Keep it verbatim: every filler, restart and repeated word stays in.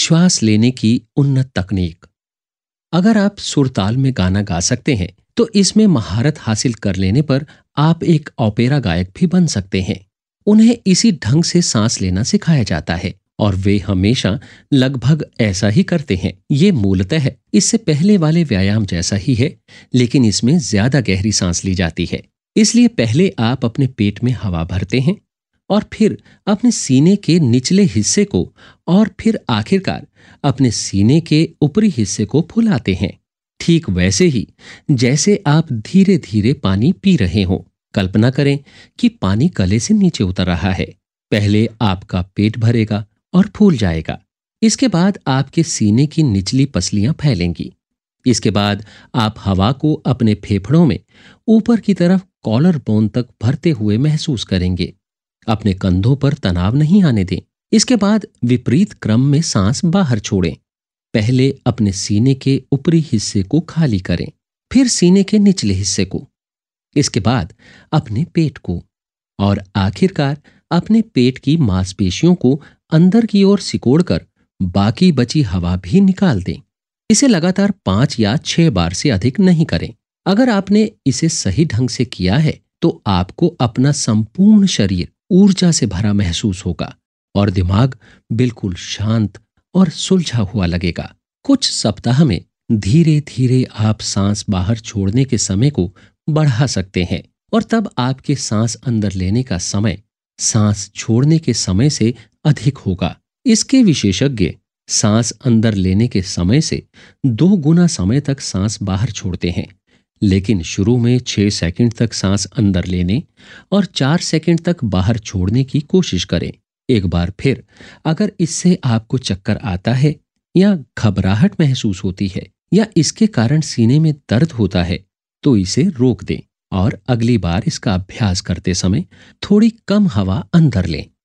श्वास लेने की उन्नत तकनीक। अगर आप सुरताल में गाना गा सकते हैं तो इसमें महारत हासिल कर लेने पर आप एक ओपेरा गायक भी बन सकते हैं। उन्हें इसी ढंग से सांस लेना सिखाया जाता है और वे हमेशा लगभग ऐसा ही करते हैं। ये मूलतः इससे पहले वाले व्यायाम जैसा ही है, लेकिन इसमें ज्यादा गहरी सांस ली जाती है। इसलिए पहले आप अपने पेट में हवा भरते हैं और फिर अपने सीने के निचले हिस्से को और फिर आखिरकार अपने सीने के ऊपरी हिस्से को फुलाते हैं। ठीक वैसे ही जैसे आप धीरे धीरे पानी पी रहे हो। कल्पना करें कि पानी गले से नीचे उतर रहा है। पहले आपका पेट भरेगा और फूल जाएगा। इसके बाद आपके सीने की निचली पसलियां फैलेंगी। इसके बाद आप हवा को अपने फेफड़ों में ऊपर की तरफ कॉलर बोन तक भरते हुए महसूस करेंगे। अपने कंधों पर तनाव नहीं आने दें। इसके बाद विपरीत क्रम में सांस बाहर छोड़ें। पहले अपने सीने के ऊपरी हिस्से को खाली करें, फिर सीने के निचले हिस्से को, इसके बाद अपने पेट को और आखिरकार अपने पेट की मांसपेशियों को अंदर की ओर सिकोड़कर बाकी बची हवा भी निकाल दें। इसे लगातार पांच या छह बार से अधिक नहीं करें। अगर आपने इसे सही ढंग से किया है तो आपको अपना संपूर्ण शरीर ऊर्जा से भरा महसूस होगा और दिमाग बिल्कुल शांत और सुलझा हुआ लगेगा। कुछ सप्ताह में धीरे धीरे आप सांस बाहर छोड़ने के समय को बढ़ा सकते हैं और तब आपके सांस अंदर लेने का समय सांस छोड़ने के समय से अधिक होगा। इसके विशेषज्ञ सांस अंदर लेने के समय से दो गुना समय तक सांस बाहर छोड़ते हैं, लेकिन शुरू में छह सेकंड तक सांस अंदर लेने और चार सेकंड तक बाहर छोड़ने की कोशिश करें। एक बार फिर अगर इससे आपको चक्कर आता है या घबराहट महसूस होती है या इसके कारण सीने में दर्द होता है तो इसे रोक दें और अगली बार इसका अभ्यास करते समय थोड़ी कम हवा अंदर लें।